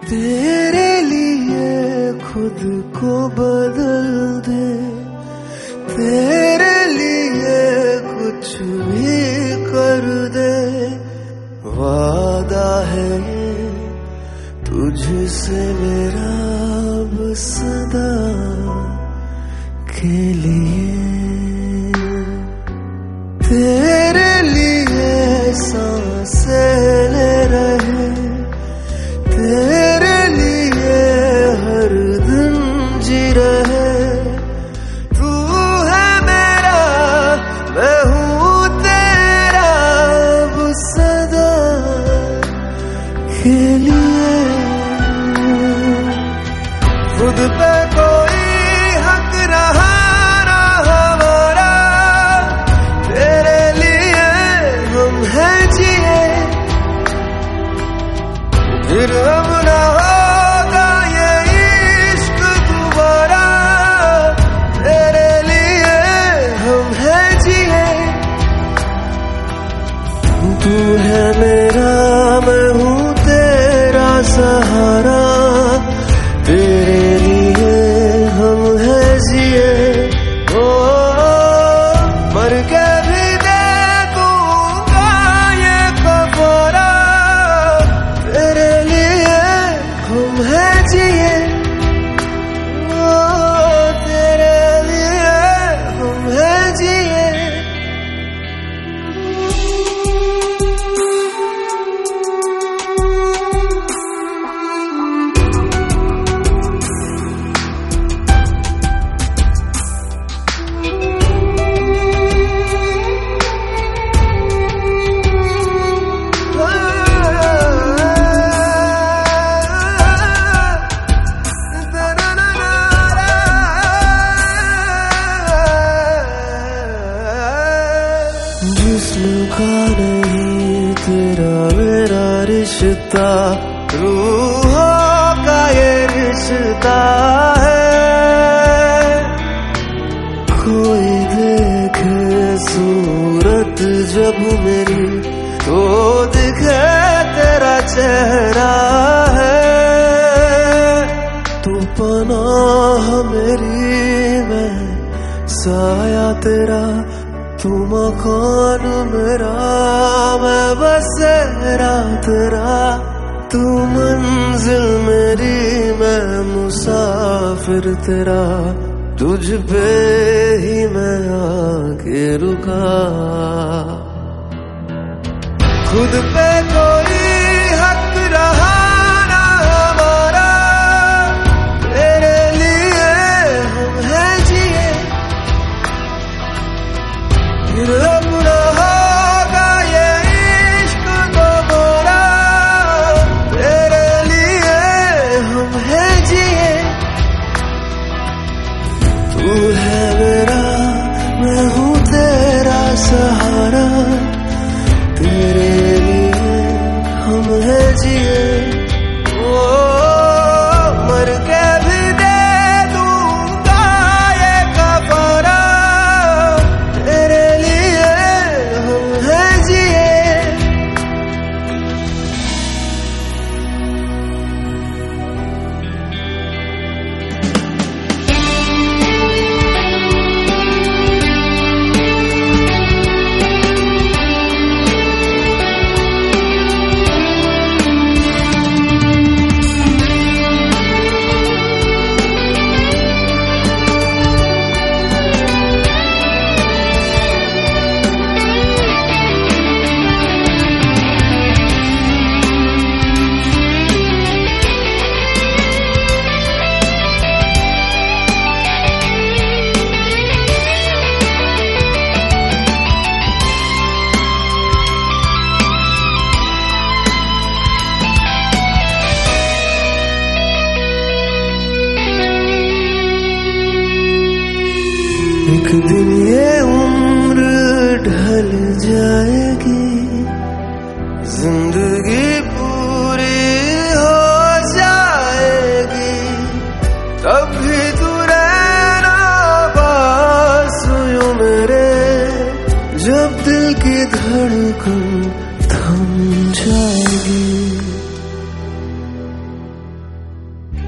तेरे लिए खुद को बदल दे, तेरे लिए कुछ भी कर दे, वादा है ये तुझसे मेरा अब सदा के लिए। तेरे लिए सांसें ले रहे, तेरे लिए हर दिन जी रहे, तू है मेरा मैं हूँ तेरा अब सदा के लिए। खुद पे कोई हक रहा ना हमारा, तेरे लिए हम हैं जिए, फिर अब ना होगा ये इश्क दोबारा, तेरे लिए हम हैं जिए। तू है मेरा मैं हूँ तेरा सहारा, तेरे लिए हम हैं जिए। ओ मर के भी दे दूंगा ये कफारा, तेरे लिए हम हैं जिए। ओ तेरे लिए हम हैं जिए। जिस्म का नहीं तेरा मेरा रिश्ता, रूहों का ये रिश्ता है। कोई देखे सूरत जब मेरी तो दिखे तेरा चेहरा है। तू पनाह मेरी मैं साया तेरा, तू मकान मेरा मैं बसेरा तेरा, तू मंजिल मेरी मैं मुसाफिर तेरा, तुझ पे ही मैं आके रुका। खुद पे कोई हक रहा ना हमारा, तेरे लिए हम हैं जिए, फिर अब ना होगा ये इश्क दोबारा, तेरे लिए हम हैं जिए। तू है मेरा मैं हूँ तेरा सहारा, तेरे लिए हम हैं जिए। ओ मर के भी दे दूंगा ये कफारा, तेरे लिए हम हैं जिए। एक दिन ये उम्र ढल जाएगी, जिंदगी पूरी हो जाएगी, तब भी तू रहना पास यूं मेरे, जब दिल की धड़कन थम जाएगी।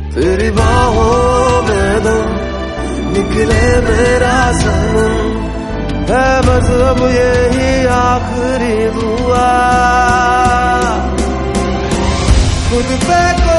तेरी बाहों में दम निकले मेरा सनम, है बस अब यही आखिरी दुआ। खुद पे